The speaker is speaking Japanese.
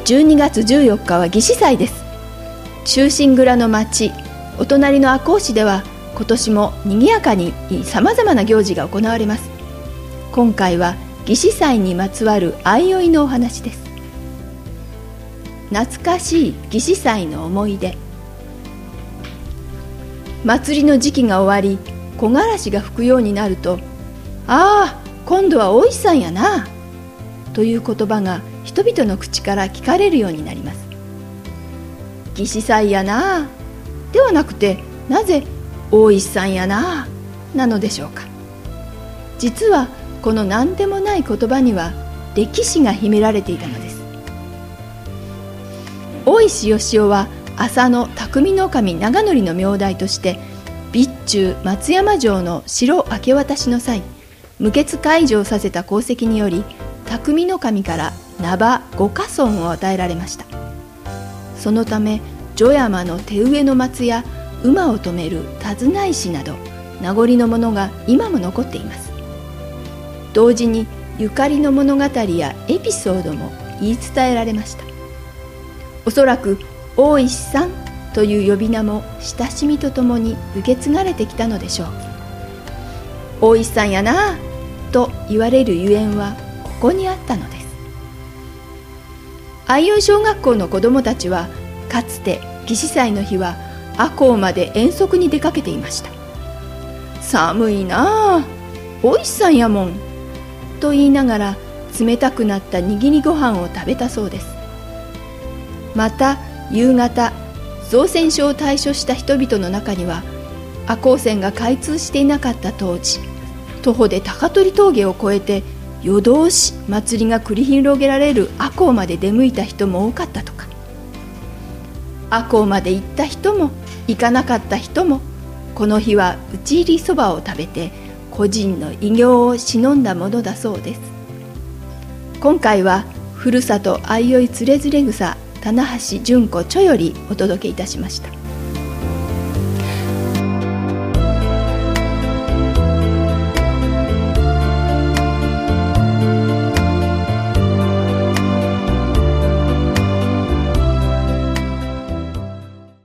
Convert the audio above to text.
12月14日は義士祭です。忠臣蔵の町、お隣の赤穂市では今年も賑やかにさまざまな行事が行われます。今回は義士祭にまつわる相生のお話です。懐かしい義士祭の思い出。祭りの時期が終わり、木枯らしが吹くようになると、ああ、今度は大石さんやな、という言葉が人々の口から聞かれるようになります。義士祭やなではなくて、なぜ大石さんやななのでしょうか。実はこの何でもない言葉には歴史が秘められていたのです。大石良雄は浅野匠守長則の名代として備中松山城の城明け渡しの際、無血開城させた功績により匠守から名場五家村を与えられました。そのため女山の手植えの松や馬を止める手綱石など名残のものが今も残っています。同時にゆかりの物語やエピソードも言い伝えられました。おそらく大石さんという呼び名も親しみとともに受け継がれてきたのでしょう。大石さんやなと言われるゆえんはここにあったのです。相生小学校の子どもたちはかつて義士祭の日は赤穂まで遠足に出かけていました。寒いなあ、大石さんやもんと言いながら冷たくなった握りご飯を食べたそうです。また夕方、造船所を退所した人々の中には、赤穂線が開通していなかった当時、徒歩で高取峠を越えて夜通し祭りが繰り広げられる赤穂まで出向いた人も多かったとか。赤穂まで行った人も行かなかった人も、この日は打ち入りそばを食べて個人の偉業を偲んだものだそうです。今回はふるさと相生つれづれ草棚橋純子著よりお届けいたしました。